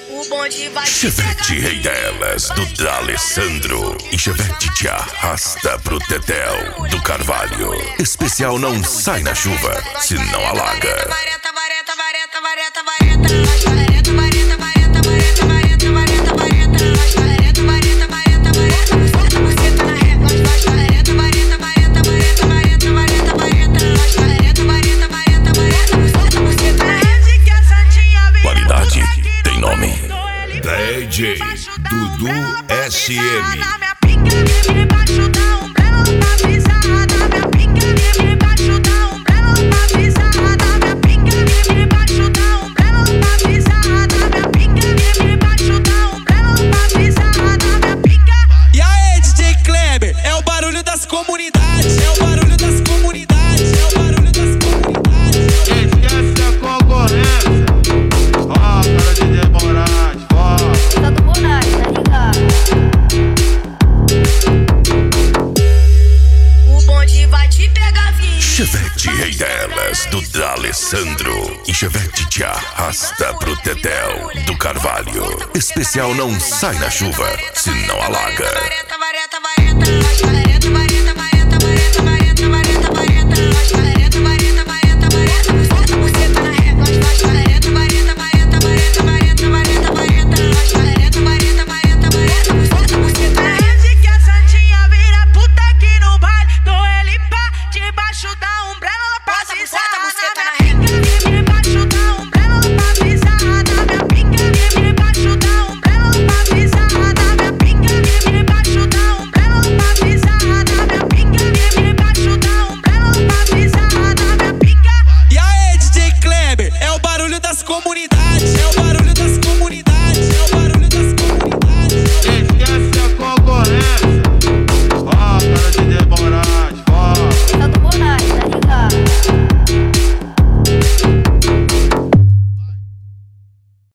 O bonde vai Chevette Rei delas, do D'Alessandro. E Chevette te arrasta pro Tetel, do Carvalho. Especial não sai na chuva, se não alaga. Qualidade tem nome. DJ Dudu SM. Debaixo da umbrella pra pisada, minha pica debaixo da umbrella pra pisada, minha pica debaixo da umbrella pra pisada, minha pica debaixo da umbrella pra pisada, minha pica. E aí, DJ Kleber, é o barulho das comunidades, é o barulho das comunidades, é o barulho das comunidades. Esquece a concorrência. Ó, cara de demorar, ó. Tá do Bonai, tá ligado? O bonde vai te pegar, filho. Chevette Rei delas, do D'Alessandro. E Chevette te arrasta pro Tetel, do Carvalho. Especial não sai na chuva, se não alaga. Vareta, vareta, vareta.